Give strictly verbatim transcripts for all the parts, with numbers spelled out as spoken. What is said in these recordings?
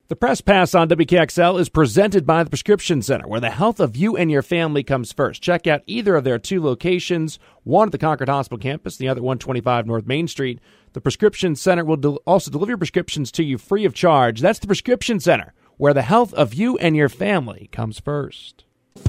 The Press Pass on W K X L is presented by the Prescription Center, where the health of you and your family comes first. Check out either of their two locations, one at the Concord Hospital campus, the other at one twenty-five North Main Street. The Prescription Center will del- also deliver your prescriptions to you free of charge. That's the Prescription Center, where the health of you and your family comes first.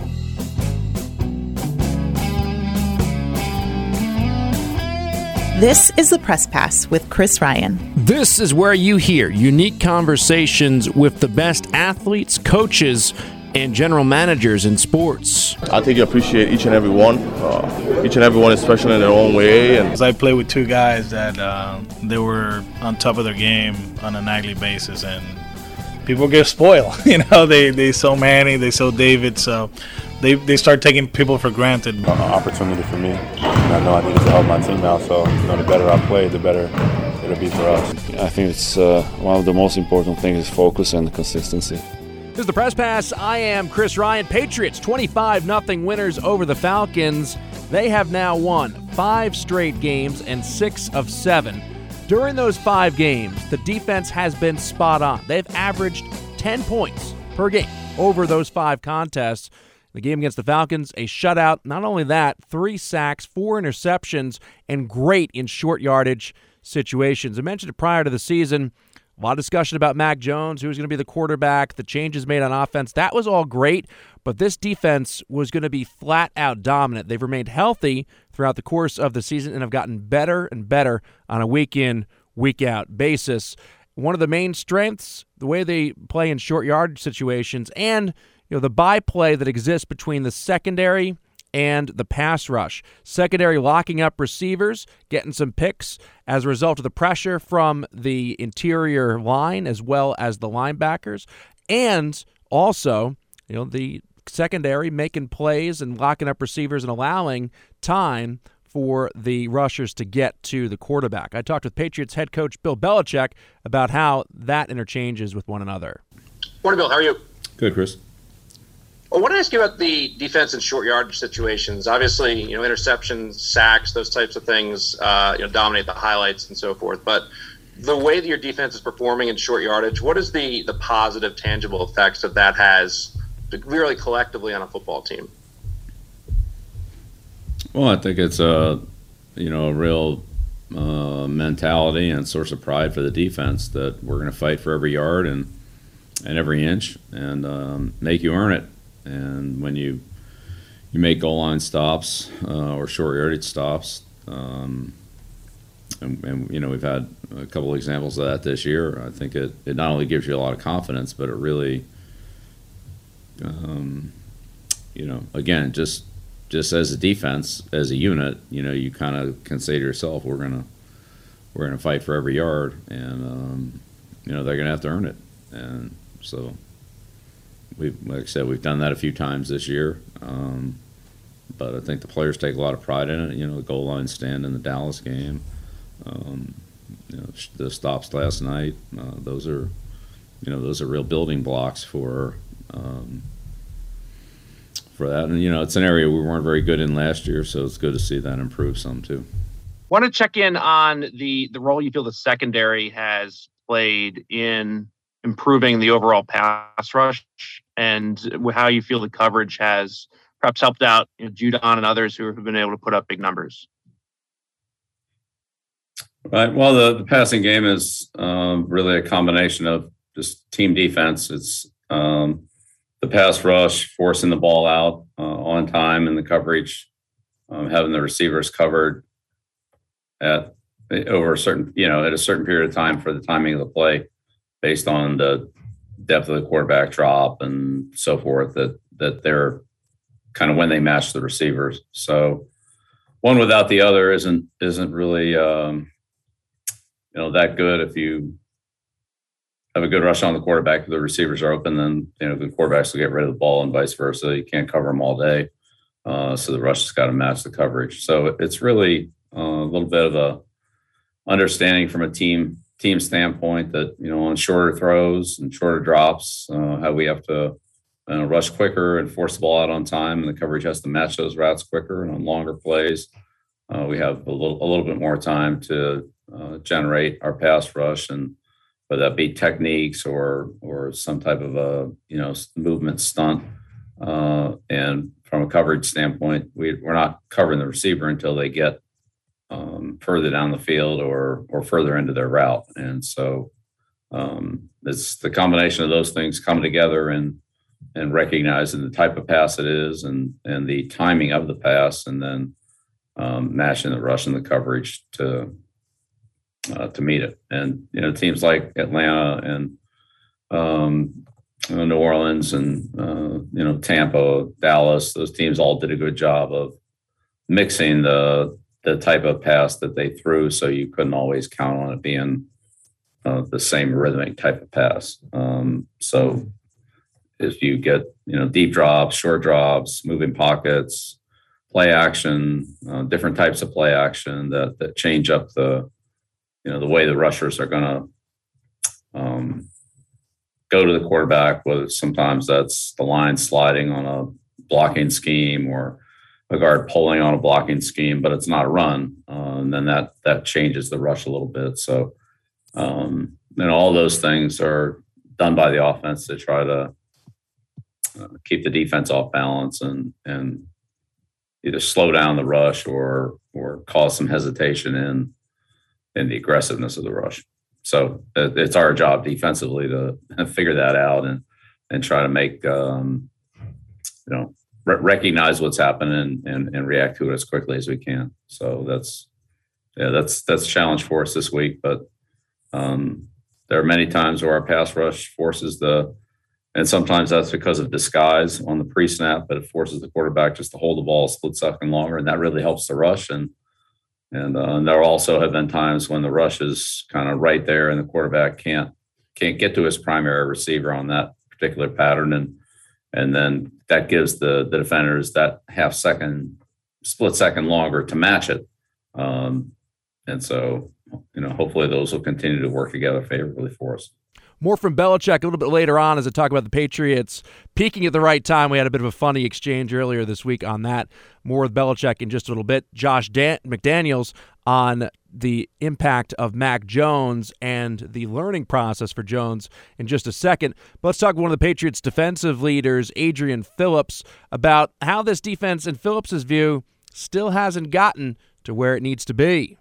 This is the Press Pass with Chris Ryan. This is where you hear unique conversations with the best athletes, coaches, and general managers in sports. I think you appreciate each and every one. Uh, each and every one is special in their own way. And I play with two guys that uh, they were on top of their game on a nightly basis, and people get spoiled. You know, they they saw Manny, they saw David, so they they start taking people for granted. Uh, opportunity for me. And I know I needed to help my team out, so you know, the better I play, the better it'll be for us. I think it's uh, one of the most important things is focus and consistency. This is the Press Pass. I am Chris Ryan. Patriots twenty-five nothing winners over the Falcons. They have now won five straight games and six of seven. During those five games, the defense has been spot on. They've averaged ten points per game over those five contests. The game against the Falcons, a shutout. Not only that, three sacks, four interceptions, and great in short yardage situations. I mentioned it prior to the season. A lot of discussion about Mac Jones, who was going to be the quarterback, the changes made on offense. That was all great, but this defense was going to be flat-out dominant. They've remained healthy throughout the course of the season and have gotten better and better on a week-in, week-out basis. One of the main strengths, the way they play in short yardage situations, and you know the byplay that exists between the secondary and the pass rush. Secondary locking up receivers, getting some picks as a result of the pressure from the interior line as well as the linebackers, and also you know the secondary making plays and locking up receivers and allowing time for the rushers to get to the quarterback. I talked with Patriots head coach Bill Belichick about how that interchanges with one another. Morning, Bill. How are you? Good, Chris. I want to ask you about the defense in short yardage situations. Obviously, you know, interceptions, sacks, those types of things, uh, you know, dominate the highlights and so forth. But the way that your defense is performing in short yardage, what is the the positive, tangible effects that that has really collectively on a football team? Well, I think it's a, you know, a real uh, mentality and source of pride for the defense that we're going to fight for every yard and and every inch and um, make you earn it. And when you you make goal line stops uh, or short yardage stops, um, and, and you know we've had a couple of examples of that this year. I think it, it not only gives you a lot of confidence, but it really, um, you know, again, just just as a defense, as a unit, you know, you kind of can say to yourself, we're gonna we're gonna fight for every yard, and um, you know they're gonna have to earn it, and so. We've, like I said, we've done that a few times this year, um, but I think the players take a lot of pride in it. You know, the goal line stand in the Dallas game, um, you know, the stops last night. Uh, those are, you know, those are real building blocks for um, for that. And you know, it's an area we weren't very good in last year, so it's good to see that improve some too. Want to check in on the the role you feel the secondary has played in improving the overall pass rush, and how you feel the coverage has perhaps helped out you know, Judon and others who have been able to put up big numbers. Right. Well, the, the passing game is um, really a combination of just team defense. It's um, the pass rush, forcing the ball out uh, on time, and the coverage, um, having the receivers covered at over a certain, you know, at a certain period of time for the timing of the play, based on the depth of the quarterback drop and so forth, that that they're kind of when they match the receivers. So one without the other isn't isn't really um, you know that good. If you have a good rush on the quarterback, if the receivers are open, then you know the quarterbacks will get rid of the ball and vice versa. You can't cover them all day, uh, so the rush has got to match the coverage. So it's really uh, a little bit of a understanding from a team team standpoint that, you know, on shorter throws and shorter drops, uh, how we have to uh, rush quicker and force the ball out on time, and the coverage has to match those routes quicker. And on longer plays, uh, we have a little a little bit more time to uh, generate our pass rush and whether that be techniques or or some type of a you know movement stunt. Uh, and from a coverage standpoint, we, we're not covering the receiver until they get um, further down the field or or further into their route. And so um, it's the combination of those things coming together and and recognizing the type of pass it is and and the timing of the pass, and then um, matching the rush and the coverage to uh, to meet it. And you know, teams like Atlanta and um, New Orleans and uh, you know Tampa, Dallas, those teams all did a good job of mixing the the type of pass that they threw, so you couldn't always count on it being uh, the same rhythmic type of pass. Um, so if you get you know deep drops, short drops, moving pockets, play action, uh, different types of play action that that change up the you know the way the rushers are going to um, go to the quarterback. Whether sometimes that's the line sliding on a blocking scheme or a guard pulling on a blocking scheme, but it's not a run, uh, and then that that changes the rush a little bit. So, um, and all those things are done by the offense to try to uh, keep the defense off balance and and either slow down the rush or or cause some hesitation in in the aggressiveness of the rush. So it, it's our job defensively to figure that out and and try to make um, you know. recognize what's happening and, and react to it as quickly as we can. So that's, yeah, that's, that's a challenge for us this week, but um, there are many times where our pass rush forces the, and sometimes that's because of disguise on the pre-snap, but it forces the quarterback just to hold the ball a split second longer. And that really helps the rush. And, and, uh, and there also have been times when the rush is kind of right there and the quarterback can't, can't get to his primary receiver on that particular pattern. And, And then that gives the, the defenders that half second, split second longer to match it. Um, and so, you know, hopefully those will continue to work together favorably for us. More from Belichick a little bit later on as I talk about the Patriots peaking at the right time. We had a bit of a funny exchange earlier this week on that. More with Belichick in just a little bit. Josh Dan- McDaniels on the impact of Mac Jones and the learning process for Jones in just a second. But let's talk with one of the Patriots' defensive leaders, Adrian Phillips, about how this defense, in Phillips's view, still hasn't gotten to where it needs to be.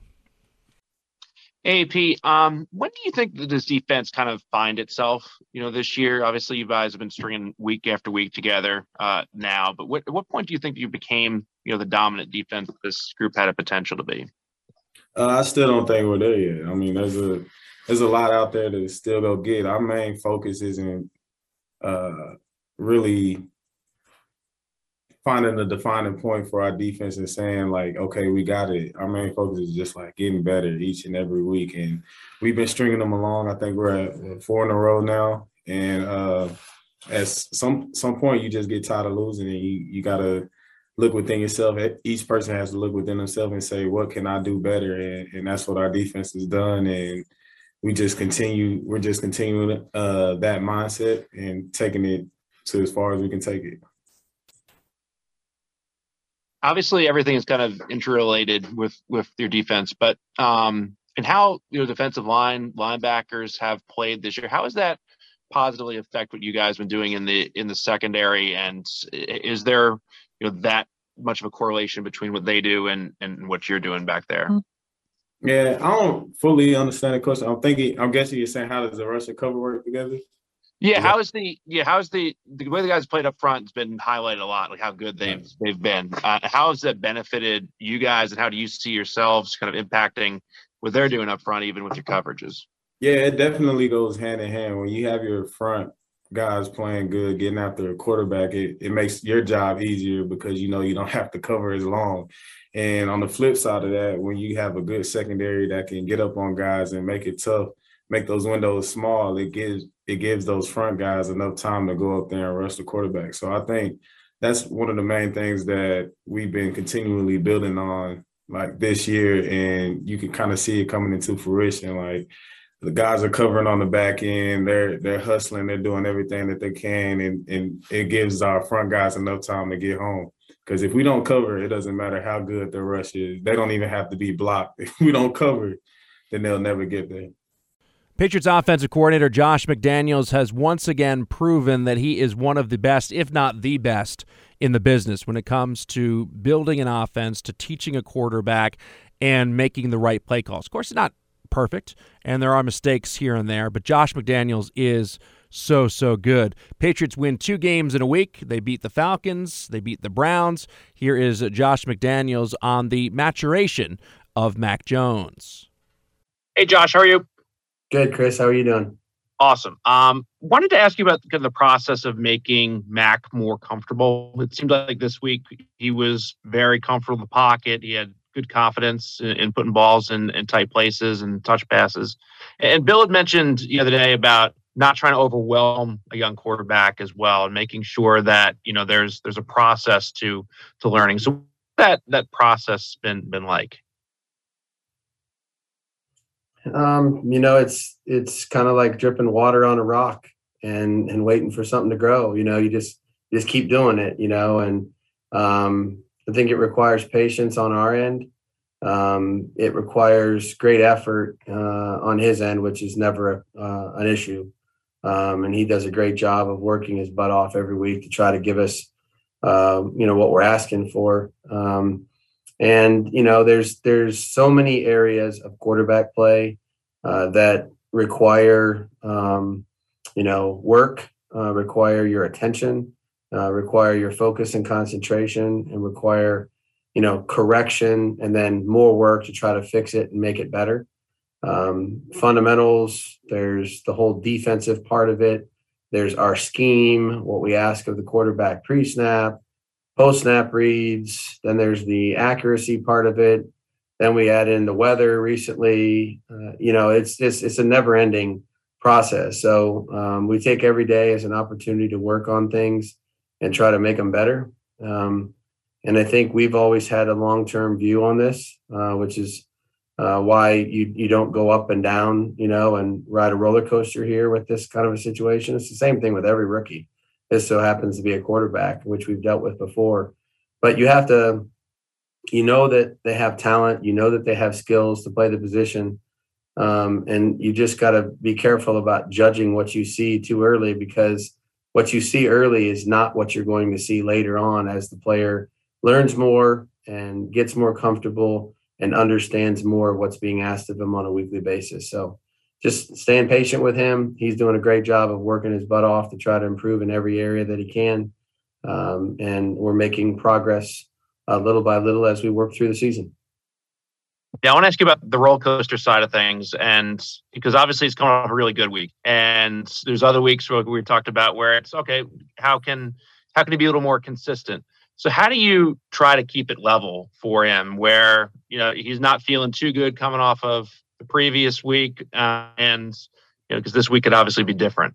A P, um, when do you think that this defense kind of find itself? You know, this year, obviously, you guys have been stringing week after week together uh, now. But what, at what point do you think you became, you know, the dominant defense this group had a potential to be? Uh, I still don't think we're there yet. I mean, there's a there's a lot out there to still go get. Our main focus isn't uh, really finding the defining point for our defense and saying, like, okay, we got it. Our main focus is just, like, getting better each and every week. And we've been stringing them along. I think we're at four in a row now. And uh, at some some point, you just get tired of losing, and you, you got to look within yourself. Each person has to look within themselves and say, what can I do better? And, and that's what our defense has done. And we just continue, we're just continuing uh, that mindset and taking it to as far as we can take it. Obviously, everything is kind of interrelated with, with your defense, but um, and how your defensive line linebackers have played this year, how has that positively affect what you guys have been doing in the in the secondary? And is there you know that much of a correlation between what they do and and what you're doing back there? Yeah, I don't fully understand the question. I'm thinking, I'm guessing you're saying, how does the rush and cover work together? Yeah, how is the yeah how is the the way the guys played up front has been highlighted a lot, like how good they've right. they've been. Uh, how has that benefited you guys, and how do you see yourselves kind of impacting what they're doing up front, even with your coverages? Yeah, it definitely goes hand in hand. When you have your front guys playing good, getting after a quarterback, it, it makes your job easier because you know you don't have to cover as long. And on the flip side of that, when you have a good secondary that can get up on guys and make it tough, make those windows small, it gives it gives those front guys enough time to go up there and rush the quarterback. So I think that's one of the main things that we've been continually building on, like this year, and you can kind of see it coming into fruition. Like the guys are covering on the back end, they're they're hustling, they're doing everything that they can, and and it gives our front guys enough time to get home. Because if we don't cover, it doesn't matter how good the rush is. They don't even have to be blocked. If we don't cover, then they'll never get there. Patriots offensive coordinator Josh McDaniels has once again proven that he is one of the best, if not the best, in the business when it comes to building an offense, to teaching a quarterback, and making the right play calls. Of course, it's not perfect, and there are mistakes here and there, but Josh McDaniels is so, so good. Patriots win two games in a week. They beat the Falcons. They beat the Browns. Here is Josh McDaniels on the maturation of Mac Jones. Hey, Josh, how are you? Good, Chris. How are you doing? Awesome. Um, wanted to ask you about the, the process of making Mac more comfortable. It seemed like this week he was very comfortable in the pocket. He had good confidence in, in putting balls in, in tight places and touch passes. And Bill had mentioned the other day about not trying to overwhelm a young quarterback as well, and making sure that, you know, there's there's a process to to learning. So that that process been been like. Um, you know, it's it's kind of like dripping water on a rock and and waiting for something to grow. You know, you just you just keep doing it. You know, and um, I think it requires patience on our end. Um, it requires great effort uh, on his end, which is never uh, an issue. Um, and he does a great job of working his butt off every week to try to give us, uh, you know, what we're asking for. Um, And, you know, there's there's so many areas of quarterback play uh, that require, um, you know, work, uh, require your attention, uh, require your focus and concentration, and require, you know, correction and then more work to try to fix it and make it better. Um, fundamentals, there's the whole defensive part of it. There's our scheme, what we ask of the quarterback pre-snap, post-snap reads, then there's the accuracy part of it. Then we add in the weather recently. Uh, you know, it's just, it's a never-ending process. So um, we take every day as an opportunity to work on things and try to make them better. Um, and I think we've always had a long-term view on this, uh, which is uh, why you you don't go up and down, you know, and ride a roller coaster here with this kind of a situation. It's the same thing with every rookie. This so happens to be a quarterback, which we've dealt with before. But you have to, you know that they have talent, you know that they have skills to play the position, um, and you just got to be careful about judging what you see too early, because what you see early is not what you're going to see later on as the player learns more and gets more comfortable and understands more of what's being asked of him on a weekly basis. So just staying patient with him. He's doing a great job of working his butt off to try to improve in every area that he can. Um, and we're making progress uh, little by little as we work through the season. Yeah, I want to ask you about the roller coaster side of things, and because obviously it's coming off a really good week, and there's other weeks where we talked about where it's okay. How can how can he be a little more consistent? So how do you try to keep it level for him, where you know he's not feeling too good coming off of the previous week, uh, and you know because this week could obviously be different.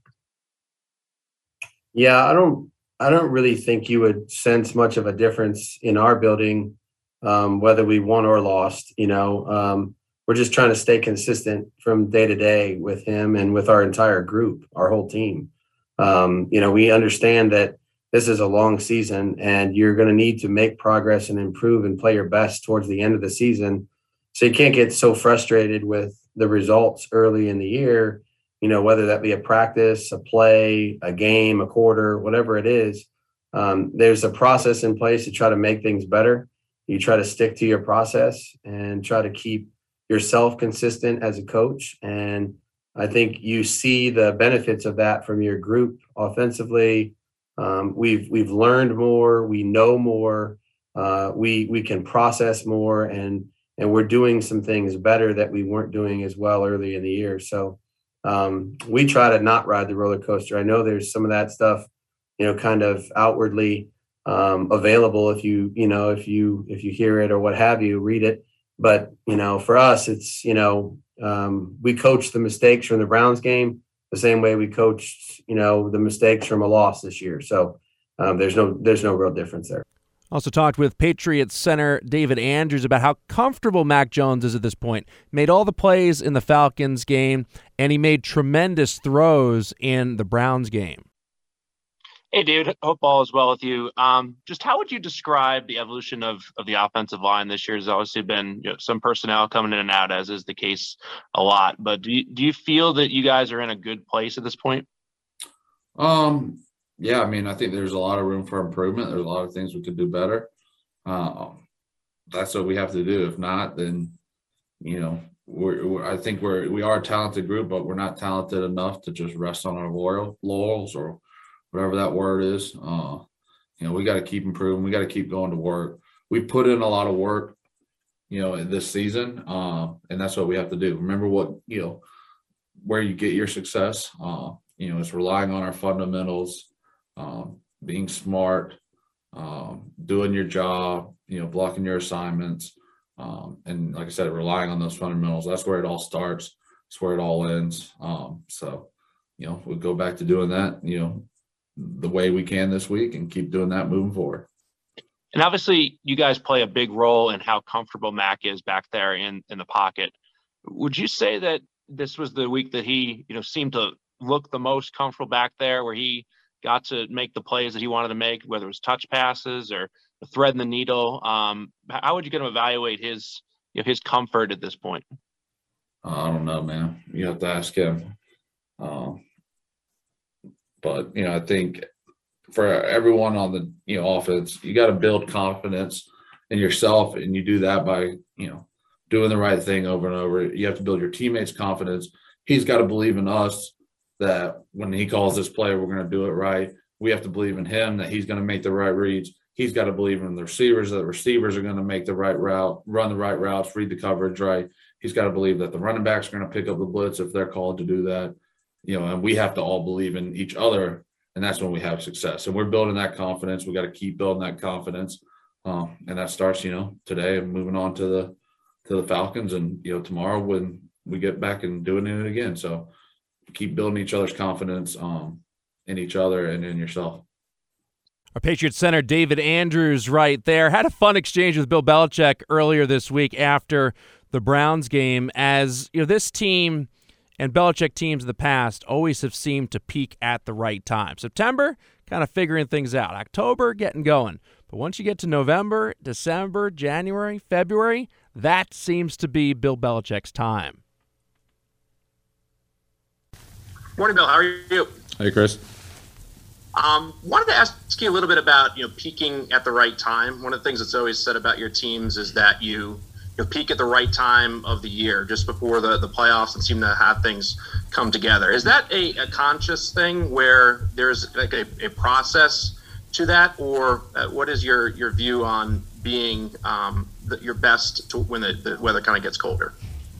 Yeah, I don't I don't really think you would sense much of a difference in our building. Um, whether we won or lost, you know, um, we're just trying to stay consistent from day to day with him and with our entire group, our whole team. Um, you know, we understand that this is a long season and you're going to need to make progress and improve and play your best towards the end of the season. So you can't get so frustrated with the results early in the year, you know, whether that be a practice, a play, a game, a quarter, whatever it is. Um, there's a process in place to try to make things better. You try to stick to your process and try to keep yourself consistent as a coach. And I think you see the benefits of that from your group offensively. Um, we've we've learned more. We know more. Uh, we we can process more, and and we're doing some things better that we weren't doing as well early in the year. So um, we try to not ride the roller coaster. I know there's some of that stuff, you know, kind of outwardly um, available if you, you know, if you, if you hear it or what have you, read it. But, you know, for us, it's, you know, um, we coach the mistakes from the Browns game the same way we coached, you know, the mistakes from a loss this year. So um, there's no, there's no real difference there. Also talked with Patriots center David Andrews about how comfortable Mac Jones is at this point. Made all the plays in the Falcons game, and he made tremendous throws in the Browns game. Hey, dude. Hope all is well with you. Um, just how would you describe the evolution of of the offensive line this year? There's obviously been, you know, some personnel coming in and out, as is the case a lot. But do you, do you feel that you guys are in a good place at this point? Um, yeah, I mean, I think there's a lot of room for improvement. There's a lot of things we could do better. Uh, that's what we have to do. If not, then, you know, we're, we're I think we're we are a talented group, but we're not talented enough to just rest on our laurel, laurels or whatever that word is. Uh, you know, we got to keep improving. We got to keep going to work. We put in a lot of work, you know, in this season, uh, and that's what we have to do. Remember what, you know, where you get your success. Uh, you know, it's relying on our fundamentals, um, being smart, um, doing your job, you know, blocking your assignments. Um, and like I said, relying on those fundamentals. That's where it all starts. That's where it all ends. Um, so, you know, we'll go back to doing that, you know, the way we can this week and keep doing that moving forward. And obviously you guys play a big role in how comfortable Mac is back there in, in the pocket. Would you say that this was the week that he, you know, seemed to look the most comfortable back there, where he got to make the plays that he wanted to make, whether it was touch passes or threading the needle? Um, how would you kind of evaluate his, you know, his comfort at this point? Uh, I don't know, man. You have to ask him. Um, But, you know, I think for everyone on the, you know, offense, you got to build confidence in yourself. And you do that by, you know, doing the right thing over and over. You have to build your teammates' confidence. He's got to believe in us that when he calls this play, we're going to do it right. We have to believe in him that he's going to make the right reads. He's got to believe in the receivers, that the receivers are going to make the right route, run the right routes, read the coverage right. He's got to believe that the running backs are going to pick up the blitz if they're called to do that. You know, and we have to all believe in each other, and that's when we have success. And we're building that confidence. We got to keep building that confidence, um, and that starts, you know, today and moving on to the to the Falcons, and you know, tomorrow when we get back and doing it again. So keep building each other's confidence um, in each other and in yourself. Our Patriots center David Andrews right there had a fun exchange with Bill Belichick earlier this week after the Browns game. As you know, this team and Belichick teams in the past always have seemed to peak at the right time. September, kind of figuring things out. October, getting going. But once you get to November, December, January, February, that seems to be Bill Belichick's time. Morning, Bill. How are you? Hey, Chris. Um, wanted to ask you a little bit about, you know, peaking at the right time. One of the things that's always said about your teams is that you you know, peak at the right time of the year, just before the, the playoffs, and seem to have things come together. Is that a, a conscious thing where there's like a, a process to that, or uh, what is your, your view on being um, the, your best to when the, the weather kind of gets colder?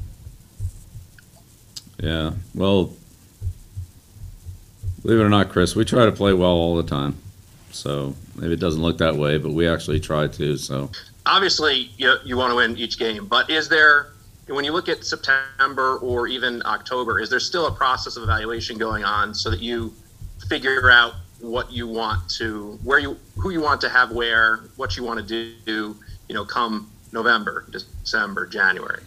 Yeah, well, believe it or not, Chris, we try to play well all the time. So maybe it doesn't look that way, but we actually try to. So obviously, you, you want to win each game, but is there, when you look at September or even October, is there still a process of evaluation going on so that you figure out what you want to, where you, who you want to have where, what you want to do, you know, come November, December, January?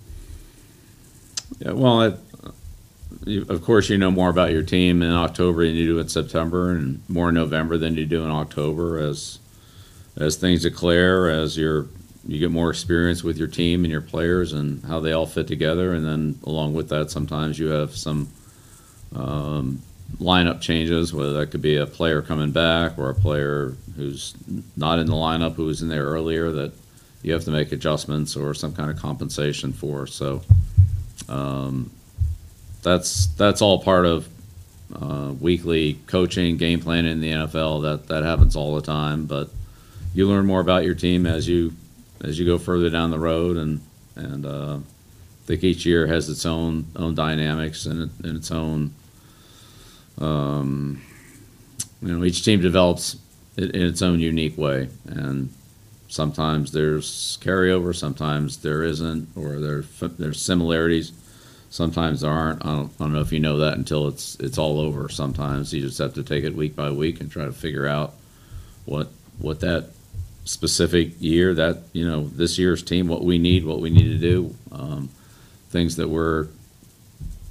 Yeah, well, it, you, of course, you know more about your team in October than you do in September, and more in November than you do in October. As as things declare, as you're you get more experience with your team and your players and how they all fit together, and then along with that, sometimes you have some um, lineup changes, whether that could be a player coming back or a player who's not in the lineup who was in there earlier that you have to make adjustments or some kind of compensation for. So um, that's that's all part of uh, weekly coaching, game planning in the N F L. That that happens all the time, but you learn more about your team as you as you go further down the road, and and uh, I think each year has its own own dynamics and, and its own. Um, you know, each team develops it in its own unique way, and sometimes there's carryover, sometimes there isn't, or there there's similarities. Sometimes there aren't. I don't, I don't know if you know that until it's it's all over. Sometimes you just have to take it week by week and try to figure out what what that specific year, that you know this year's team, what we need, what we need to do, um, things that we're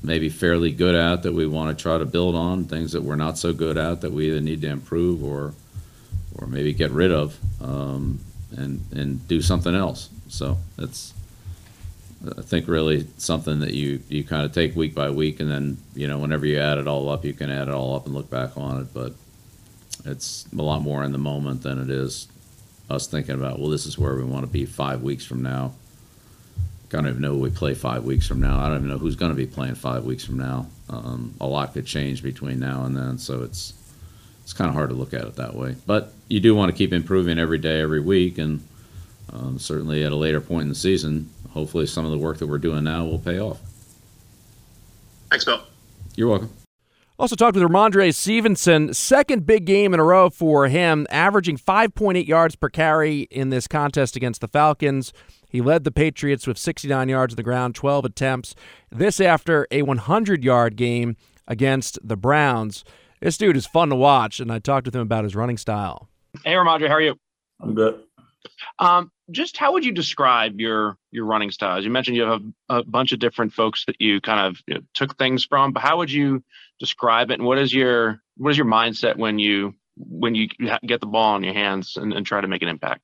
maybe fairly good at that we want to try to build on, things that we're not so good at that we either need to improve or or maybe get rid of, um, and and do something else. So it's, I think, really something that you, you kind of take week by week, and then, you know, whenever you add it all up, you can add it all up and look back on it. But it's a lot more in the moment than it is us thinking about, well, this is where we want to be five weeks from now. I don't even know we play five weeks from now. I don't even know who's going to be playing five weeks from now. Um, a lot could change between now and then, so it's it's kind of hard to look at it that way. But you do want to keep improving every day, every week, and um, certainly at a later point in the season, hopefully some of the work that we're doing now will pay off. Thanks, Bill. You're welcome. Also talked with Ramondre Stevenson, second big game in a row for him, averaging five point eight yards per carry in this contest against the Falcons. He led the Patriots with sixty-nine yards on the ground, twelve attempts. This after a hundred-yard game against the Browns. This dude is fun to watch, and I talked with him about his running style. Hey, Ramondre, how are you? I'm good. Um, just how would you describe your your running styles? You mentioned you have a, a bunch of different folks that you kind of, you know, took things from, but how would you describe it? And what is your what is your mindset when you when you get the ball in your hands and, and try to make an impact?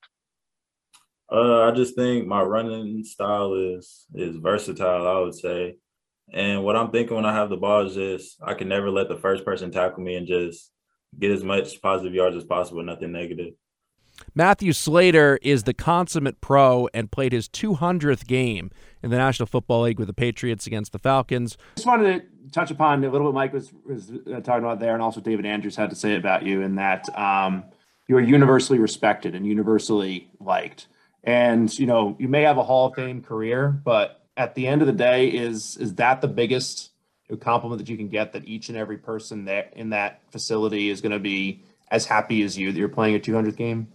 Uh, I just think my running style is is versatile, I would say. And what I'm thinking when I have the ball is just I can never let the first person tackle me and just get as much positive yards as possible, nothing negative. Matthew Slater is the consummate pro and played his two hundredth game in the National Football League with the Patriots against the Falcons. Just wanted to touch upon a little bit Mike was, was talking about there, and also David Andrews had to say about you, in that um, you are universally respected and universally liked. And, you know, you may have a Hall of Fame career, but at the end of the day, is is that the biggest compliment that you can get, that each and every person there in that facility is going to be as happy as you that you're playing a two hundredth game?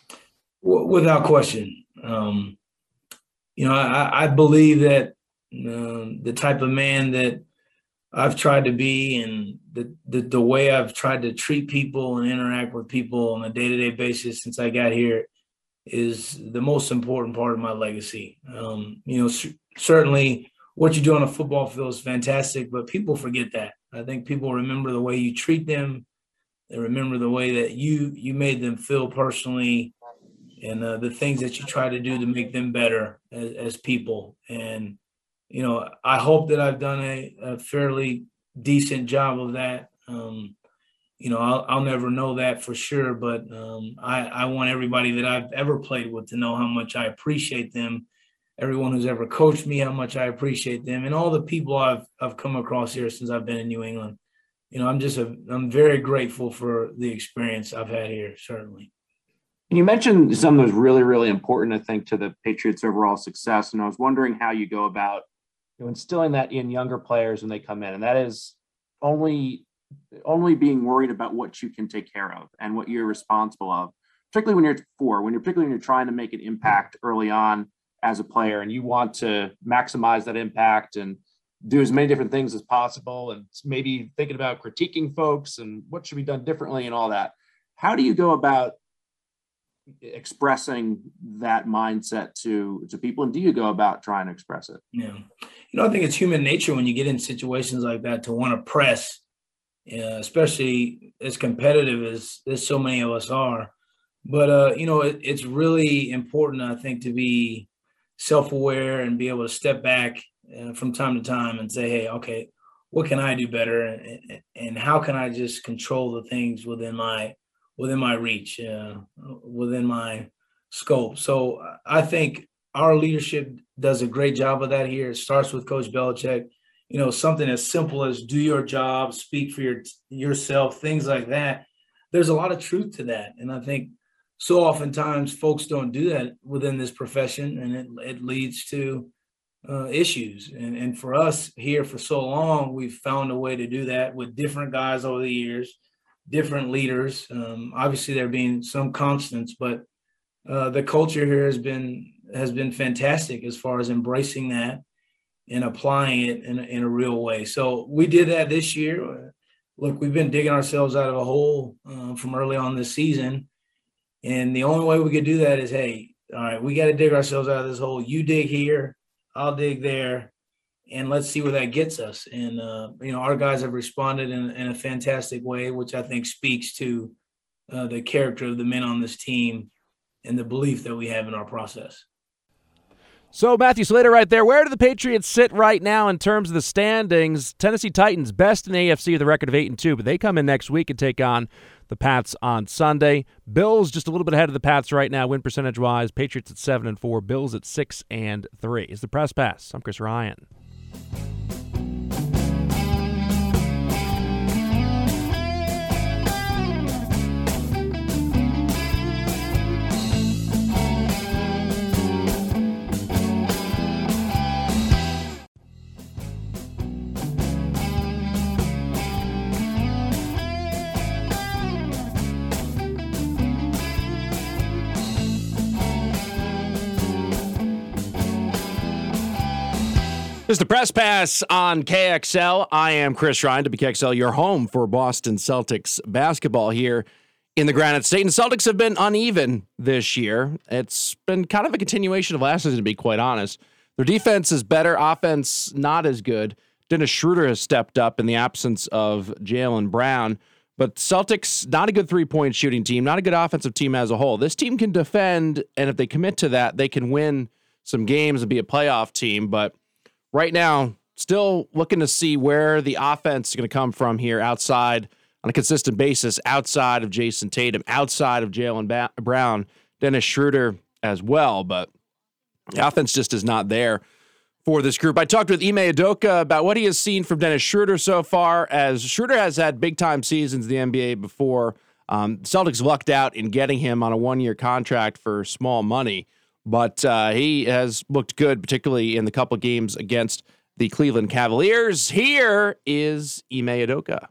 Without question. Um, you know, I, I believe that um, the type of man that I've tried to be, and the, the the way I've tried to treat people and interact with people on a day-to-day basis since I got here is the most important part of my legacy. Um, you know, c- certainly what you do on a football field is fantastic, but people forget that. I think people remember the way you treat them. They remember the way that you you made them feel personally, and uh, the things that you try to do to make them better as, as people. And, you know, I hope that I've done a, a fairly decent job of that. Um, you know, I'll, I'll never know that for sure, but um, I, I want everybody that I've ever played with to know how much I appreciate them. Everyone who's ever coached me, how much I appreciate them, and all the people I've I've come across here since I've been in New England. You know, I'm just a, I'm very grateful for the experience I've had here, certainly. And you mentioned something that was really, really important, I think, to the Patriots' overall success. And I was wondering how you go about, you know, instilling that in younger players when they come in. And that is only, only being worried about what you can take care of and what you're responsible of, particularly when you're four, when you're particularly when you're trying to make an impact early on as a player, and you want to maximize that impact and do as many different things as possible, and maybe thinking about critiquing folks and what should be done differently and all that. How do you go about expressing that mindset to to people, and do you go about trying to express it? Yeah, you know, I think it's human nature when you get in situations like that to want to press, uh, especially as competitive as, as so many of us are. But uh, you know, it, it's really important, I think, to be self-aware and be able to step back uh, from time to time and say, hey, okay, what can I do better, and, and how can I just control the things within my within my reach, uh, within my scope. So I think our leadership does a great job of that here. It starts with Coach Belichick. You know, something as simple as do your job, speak for your yourself, things like that. There's a lot of truth to that. And I think so oftentimes folks don't do that within this profession, and it, it leads to uh, issues. And, and for us here for so long, we've found a way to do that with different guys over the years, different leaders. Um, obviously, there have been some constants, but uh, the culture here has been has been fantastic as far as embracing that and applying it in a, in a real way. So we did that this year. Look, we've been digging ourselves out of a hole uh, from early on this season. And the only way we could do that is, hey, all right, we got to dig ourselves out of this hole. You dig here, I'll dig there. and let's see where that gets us. And, uh, you know, our guys have responded in, in a fantastic way, which I think speaks to uh, the character of the men on this team and the belief that we have in our process. So, Matthew Slater right there. Where do the Patriots sit right now in terms of the standings? Tennessee Titans, best in the A F C with a record of eight and two, but they come in next week and take on the Pats on Sunday. Bills just a little bit ahead of the Pats right now, win percentage-wise. Patriots at seven and four, Bills at six and three. It's the Press Pass. I'm Chris Ryan. This is the Press Pass on K X L. I am Chris Ryan, W K X L, your home for Boston Celtics basketball here in the Granite State. And the Celtics have been uneven this year. It's been kind of a continuation of last season, to be quite honest. Their defense is better, offense not as good. Dennis Schroeder has stepped up in the absence of Jaylen Brown. But Celtics, not a good three-point shooting team, not a good offensive team as a whole. This team can defend, and if they commit to that, they can win some games and be a playoff team. But right now, still looking to see where the offense is going to come from here outside on a consistent basis, outside of Jason Tatum, outside of Jaylen ba- Brown, Dennis Schroeder as well. But the offense just is not there for this group. I talked with Ime Udoka about what he has seen from Dennis Schroeder so far, as Schroeder has had big-time seasons in the N B A before. Um, Celtics lucked out in getting him on a one-year contract for small money. But uh, he has looked good, particularly in the couple games against the Cleveland Cavaliers. Here is Ime Udoka.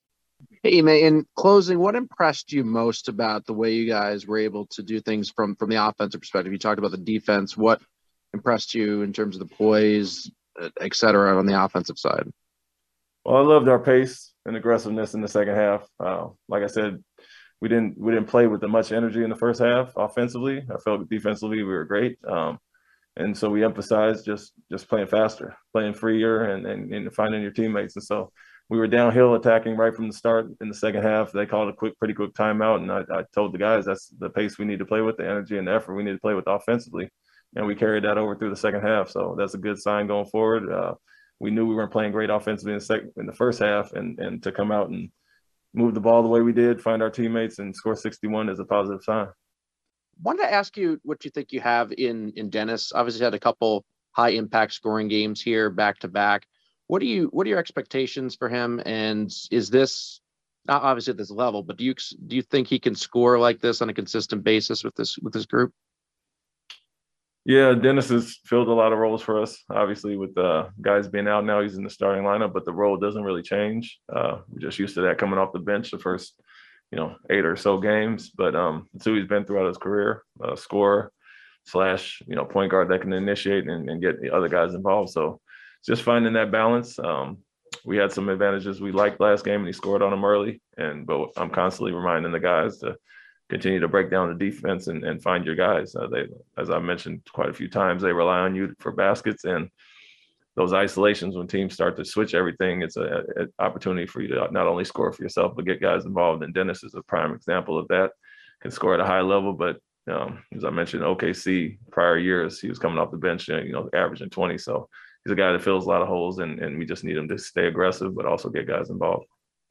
Hey, Ime, in closing, what impressed you most about the way you guys were able to do things from, from the offensive perspective? You talked about the defense. What impressed you in terms of the poise, et cetera, on the offensive side? Well, I loved our pace and aggressiveness in the second half. Uh, like I said, We didn't we didn't play with the much energy in the first half offensively. I felt defensively we were great, um, and so we emphasized just just playing faster, playing freer, and, and and finding your teammates. And so we were downhill attacking right from the start in the second half. They called a quick, pretty quick timeout, and I, I told the guys that's the pace we need to play with, the energy and the effort we need to play with offensively, and we carried that over through the second half. So that's a good sign going forward. Uh, we knew we weren't playing great offensively in the second in the first half, and and to come out and move the ball the way we did, find our teammates, and score sixty-one is a positive sign. Wanted to ask you what you think you have in in Dennis. Obviously, had a couple high impact scoring games here back to back. What do you what are your expectations for him? And is this not obviously at this level, but do you do you think he can score like this on a consistent basis with this with this group? Yeah, Dennis has filled a lot of roles for us. Obviously, with uh, guys being out now, he's in the starting lineup, but the role doesn't really change. Uh, we're just used to that coming off the bench the first, you know, eight or so games. But um, it's who he's been throughout his career, uh, scorer slash, you know, point guard that can initiate and, and get the other guys involved. So just finding that balance. Um, we had some advantages we liked last game, and he scored on them early. And but I'm constantly reminding the guys to continue to break down the defense and, and find your guys. Uh, they, as I mentioned quite a few times, they rely on you for baskets, and those isolations when teams start to switch everything, it's an opportunity for you to not only score for yourself, but get guys involved. And Dennis is a prime example of that. Can score at a high level, but um, as I mentioned, O K C prior years, he was coming off the bench, you know, averaging twenty. So he's a guy that fills a lot of holes, and, and we just need him to stay aggressive, but also get guys involved.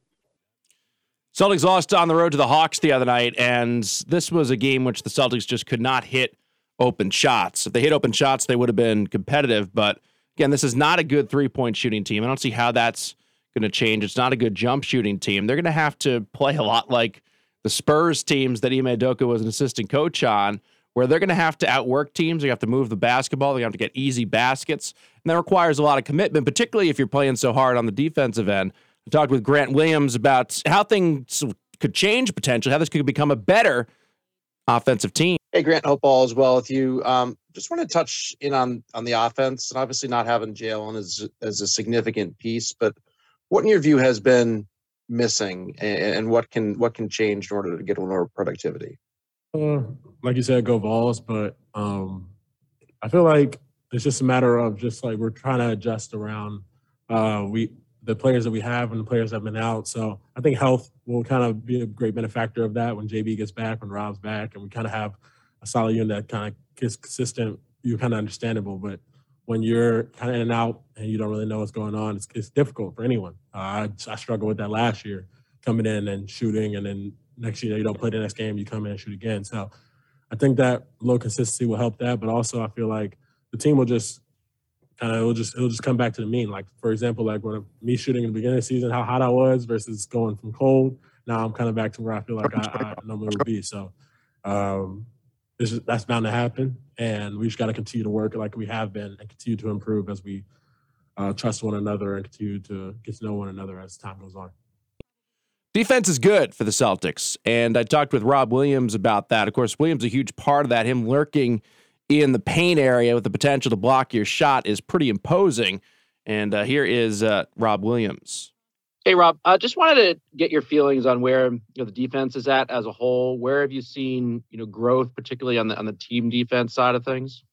Celtics lost on the road to the Hawks the other night, and this was a game which the Celtics just could not hit open shots. If they hit open shots, they would have been competitive. But again, this is not a good three-point shooting team. I don't see how that's going to change. It's not a good jump shooting team. They're going to have to play a lot like the Spurs teams that Ime Udoka was an assistant coach on, where they're going to have to outwork teams. They have to move the basketball. They have to get easy baskets. And that requires a lot of commitment, particularly if you're playing so hard on the defensive end. I talked with Grant Williams about how things could change potentially, how this could become a better offensive team. Hey, Grant, hope all is well with you. Um, just want to touch in on on the offense, and obviously not having Jaylen as, as a significant piece, but what in your view has been missing, and, and what can what can change in order to get more productivity? Uh, like you said, go Vols, but um, I feel like it's just a matter of just like we're trying to adjust around uh, we the players that we have and the players that have been out. So I think health will kind of be a great benefactor of that when J B gets back, when Rob's back, and we kind of have a solid unit that kind of is consistent. You're kind of understandable, but when you're kind of in and out and you don't really know what's going on, it's, it's difficult for anyone. Uh, I, I struggled with that last year, coming in and shooting, and then next year you don't play the next game, you come in and shoot again. So I think that low consistency will help that, but also I feel like the team will just kind of it'll just it'll just come back to the mean. Like for example, like when me shooting in the beginning of the season, how hot I was versus going from cold. Now I'm kind of back to where I feel like I, I normally would be. So um, it's just, that's bound to happen, and we just got to continue to work like we have been and continue to improve as we uh, trust one another and continue to get to know one another as time goes on. Defense is good for the Celtics, and I talked with Rob Williams about that. Of course, Williams a huge part of that. Him lurking in the paint area with the potential to block your shot is pretty imposing. And uh, here is uh, Rob Williams. Hey, Rob, I uh, just wanted to get your feelings on where you know the defense is at as a whole. Where have you seen you know growth, particularly on the on the team defense side of things?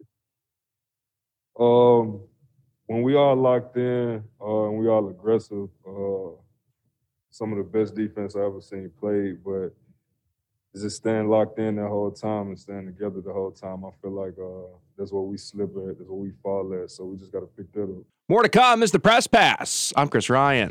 Um, when we all locked in uh, and we all aggressive, uh, some of the best defense I ever seen played. But it's just staying locked in that whole time and staying together the whole time. I feel like uh, that's what we slip at, that's what we fall at. So we just got to pick that up. More to come is the Press Pass. I'm Chris Ryan.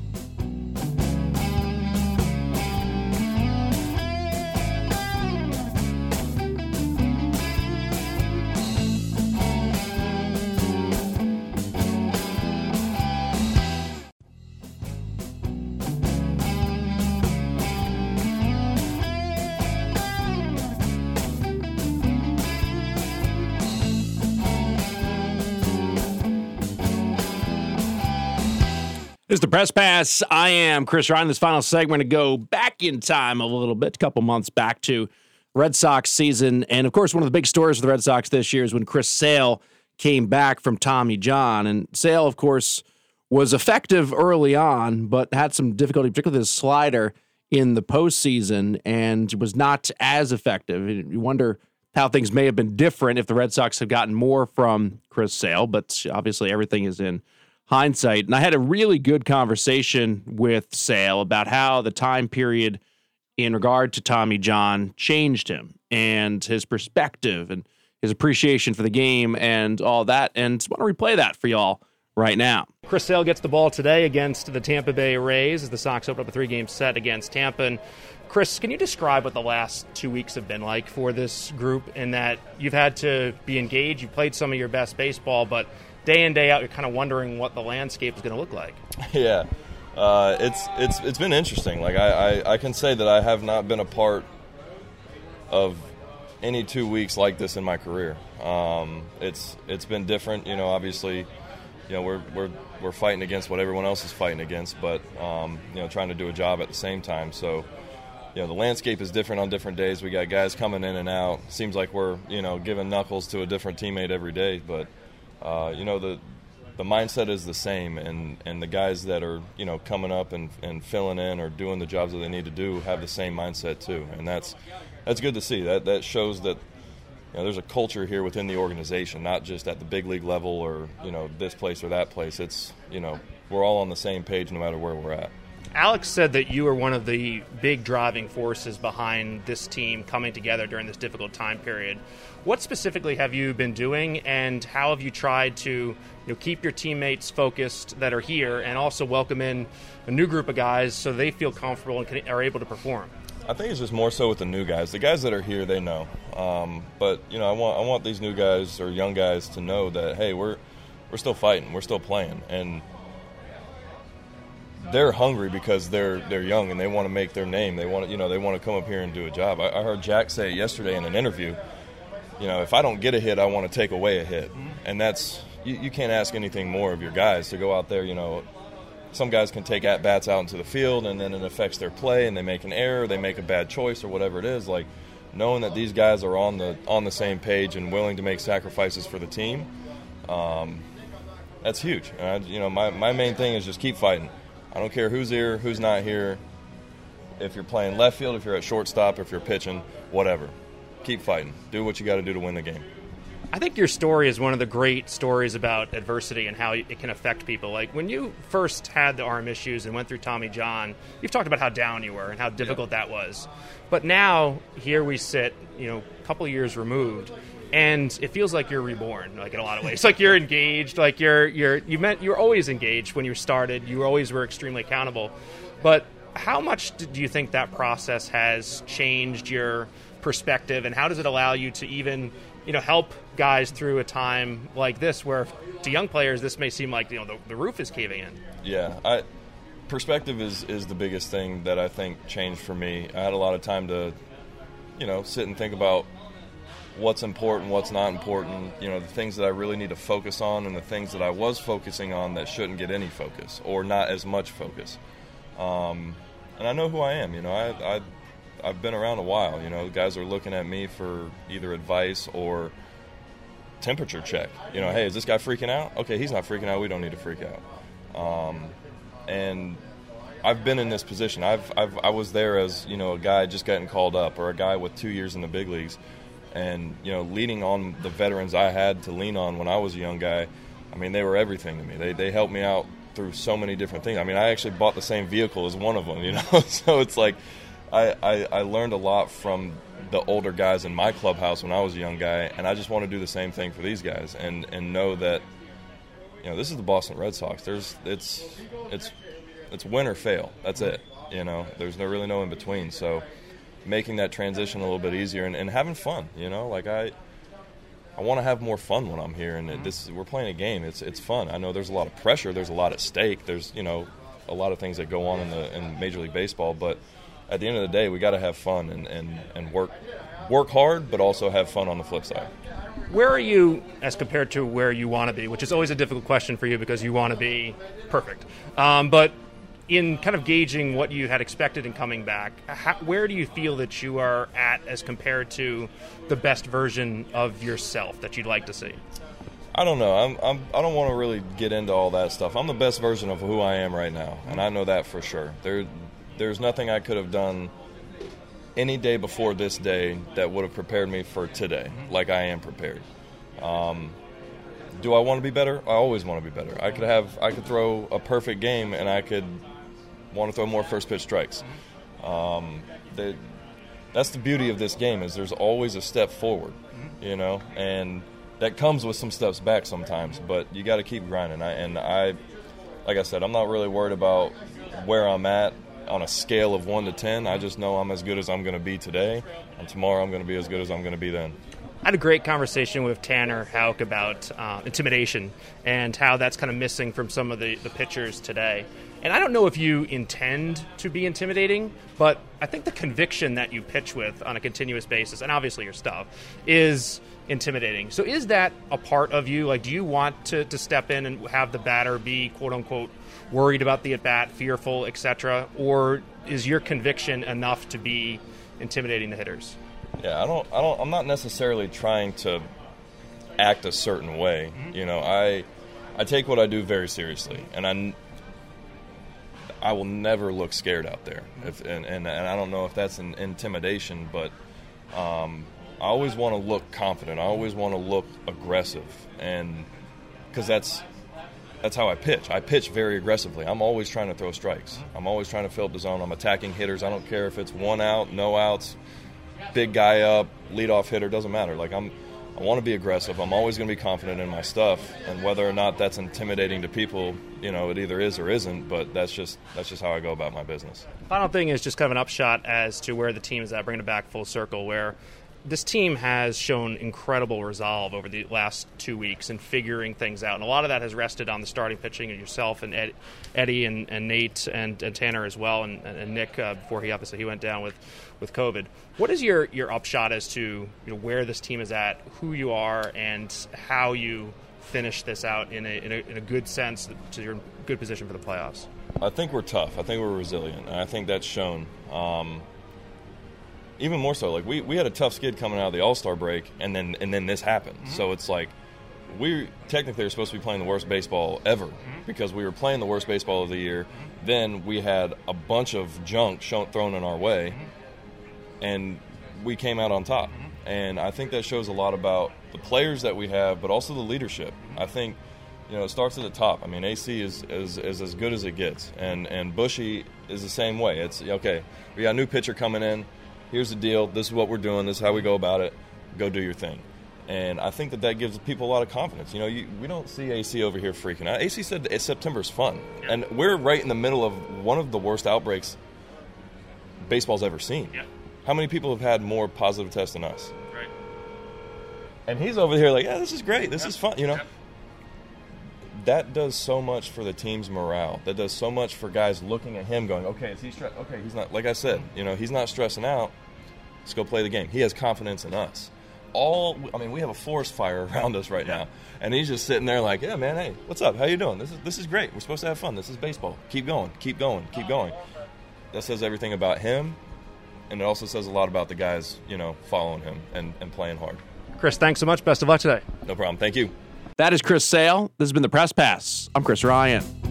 This is the Press Pass. I am Chris Ryan. This final segment to go back in time a little bit, a couple months back to Red Sox season. And, of course, one of the big stories for the Red Sox this year is when Chris Sale came back from Tommy John. And Sale, of course, was effective early on, but had some difficulty, particularly with his slider in the postseason, and was not as effective. You wonder how things may have been different if the Red Sox had gotten more from Chris Sale, but obviously everything is in hindsight. And I had a really good conversation with Sale about how the time period in regard to Tommy John changed him and his perspective and his appreciation for the game and all that. And I want to replay that for y'all right now. Chris Sale gets the ball today against the Tampa Bay Rays as the Sox open up a three-game set against Tampa. And Chris, can you describe what the last two weeks have been like for this group in that you've had to be engaged, you've played some of your best baseball, but day in, day out, you're kind of wondering what the landscape is going to look like. Yeah, uh, it's it's it's been interesting. Like I, I, I can say that I have not been a part of any two weeks like this in my career. Um, it's it's been different, you know. Obviously, you know we're we're we're fighting against what everyone else is fighting against, but um, you know trying to do a job at the same time. So you know the landscape is different on different days. We got guys coming in and out. Seems like we're you know giving knuckles to a different teammate every day, but. Uh, you know, the the mindset is the same, and, and the guys that are, you know, coming up and, and filling in or doing the jobs that they need to do have the same mindset too. And that's that's good to see. That that shows that, you know, there's a culture here within the organization, not just at the big league level or, you know, this place or that place. It's, you know, we're all on the same page no matter where we're at. Alex said that you were one of the big driving forces behind this team coming together during this difficult time period. What specifically have you been doing, and how have you tried to you know, keep your teammates focused that are here and also welcome in a new group of guys so they feel comfortable and can, are able to perform? I think it's just more so with the new guys. The guys that are here, they know. Um, but, you know, I want I want these new guys or young guys to know that, hey, we're we're still fighting. We're still playing. And they're hungry because they're they're young and they want to make their name. They want to, you know, they want to come up here and do a job. I, I heard Jack say it yesterday in an interview. You know, if I don't get a hit, I want to take away a hit. And that's you, you can't ask anything more of your guys to go out there. You know, some guys can take at-bats out into the field and then it affects their play and they make an error, they make a bad choice or whatever it is. Like, knowing that these guys are on the on the same page and willing to make sacrifices for the team, um, that's huge. And I, you know, my, my main thing is just keep fighting. I don't care who's here, who's not here. If you're playing left field, if you're at shortstop, if you're pitching, whatever. Keep fighting. Do what you got to do to win the game. I think your story is one of the great stories about adversity and how it can affect people. Like when you first had the arm issues and went through Tommy John, you've talked about how down you were and how difficult yeah. that was. But now here we sit, you know, a couple of years removed, and it feels like you're reborn, like in a lot of ways. It's like you're engaged, like you're you're you meant you're always engaged when you started. You always were extremely accountable. But how much do you think that process has changed your perspective, and how does it allow you to even, you know, help guys through a time like this where to young players this may seem like, you know, the, the roof is caving in? Yeah, I, perspective is, is the biggest thing that I think changed for me. I had a lot of time to, you know, sit and think about what's important, what's not important, you know, the things that I really need to focus on and the things that I was focusing on that shouldn't get any focus or not as much focus. Um, and I know who I am, you know, I, I, I've been around a while, you know, guys are looking at me for either advice or temperature check. You know, hey, is this guy freaking out? Okay, he's not freaking out. We don't need to freak out. Um, and I've been in this position. I've, I've, I was there as, you know, a guy just getting called up or a guy with two years in the big leagues. And, you know, leaning on the veterans I had to lean on when I was a young guy, I mean, they were everything to me. They, they helped me out through so many different things. I mean, I actually bought the same vehicle as one of them, you know. So it's like I, I, I learned a lot from the older guys in my clubhouse when I was a young guy, and I just want to do the same thing for these guys and, and know that, you know, this is the Boston Red Sox. There's it's it's it's win or fail. That's it. You know, there's no really no in between. So making that transition a little bit easier and, and having fun, you know, like I I want to have more fun when I'm here, and it, this we're playing a game. It's it's fun. I know there's a lot of pressure. There's a lot at stake. There's, you know, a lot of things that go on in the in Major League Baseball, but at the end of the day, we got to have fun and, and, and work work hard, but also have fun on the flip side. Where are you as compared to where you want to be, which is always a difficult question for you because you want to be perfect. Um, but in kind of gauging what you had expected in coming back, how, where do you feel that you are at as compared to the best version of yourself that you'd like to see? I don't know. I'm, I'm, I don't want to really get into all that stuff. I'm the best version of who I am right now, and I know that for sure. There, there's nothing I could have done any day before this day that would have prepared me for today, like I am prepared. Um, do I want to be better? I always want to be better. I could have, I could throw a perfect game, and I could want to throw more first pitch strikes. Um, the, that's the beauty of this game is there's always a step forward, you know, and that comes with some steps back sometimes. But you got to keep grinding. I, and I, like I said, I'm not really worried about where I'm at on a scale of one to ten. I just know I'm as good as I'm going to be today, and tomorrow I'm going to be as good as I'm going to be then. I had a great conversation with Tanner Houck about uh, intimidation and how that's kind of missing from some of the, the pitchers today. And I don't know if you intend to be intimidating, but I think the conviction that you pitch with on a continuous basis, and obviously your stuff, is intimidating. So is that a part of you? Like, do you want to, to step in and have the batter be, quote-unquote, worried about the at-bat, fearful, et cetera? Or is your conviction enough to be intimidating the hitters? Yeah, I don't, I don't, I'm not necessarily trying to act a certain way. Mm-hmm. You know, I, I take what I do very seriously, and I, I will never look scared out there. If, and, and, and I don't know if that's an intimidation, but um, I always want to look confident. I always want to look aggressive, and because that's that's how I pitch. I pitch very aggressively. I'm always trying to throw strikes. I'm always trying to fill up the zone. I'm attacking hitters. I don't care if it's one out, no outs, big guy up, leadoff hitter, doesn't matter. Like I'm, I want to be aggressive. I'm always going to be confident in my stuff, and whether or not that's intimidating to people, you know, it either is or isn't. But that's just that's just how I go about my business. Final thing is just kind of an upshot as to where the team is at, bringing it back full circle, where this team has shown incredible resolve over the last two weeks in figuring things out. And a lot of that has rested on the starting pitching and yourself and Ed, Eddie and, and Nate and, and Tanner as well, and, and Nick uh, before he obviously he went down with, with COVID. What is your, your upshot as to, you know, where this team is at, who you are, and how you finish this out in a, in a, in a good sense to your good position for the playoffs? I think we're tough. I think we're resilient, and I think that's shown. Um, Even more so, like we, we had a tough skid coming out of the All-Star break, and then and then this happened. Mm-hmm. So it's like we technically are supposed to be playing the worst baseball ever mm-hmm. because we were playing the worst baseball of the year. Mm-hmm. Then we had a bunch of junk shown, thrown in our way, mm-hmm. and we came out on top. Mm-hmm. And I think that shows a lot about the players that we have, but also the leadership. I think, you know, it starts at the top. I mean, A C is, is, is as good as it gets. And, and Bushy is the same way. It's, okay, we got a new pitcher coming in. Here's the deal. This is what we're doing. This is how we go about it. Go do your thing. And I think that that gives people a lot of confidence. You know, you, we don't see A C over here freaking out. A C said that September's fun. And we're right in the middle of one of the worst outbreaks baseball's ever seen. Yeah. How many people have had more positive tests than us? Right. And he's over here like, yeah, this is great. This Yep. is fun. You know, Yep. that does so much for the team's morale. That does so much for guys looking at him going, okay, is he stressed? Okay, he's not. Like I said, you know, he's not stressing out. Let's go play the game. He has confidence in us. All, I mean, we have a forest fire around us right now, and he's just sitting there like, yeah, man, hey, what's up? How you doing? This is this is great. We're supposed to have fun. This is baseball. Keep going. Keep going. Keep going. That says everything about him, and it also says a lot about the guys, you know, following him and, and playing hard. Chris, thanks so much. Best of luck today. No problem. Thank you. That is Chris Sale. This has been the Press Pass. I'm Chris Ryan.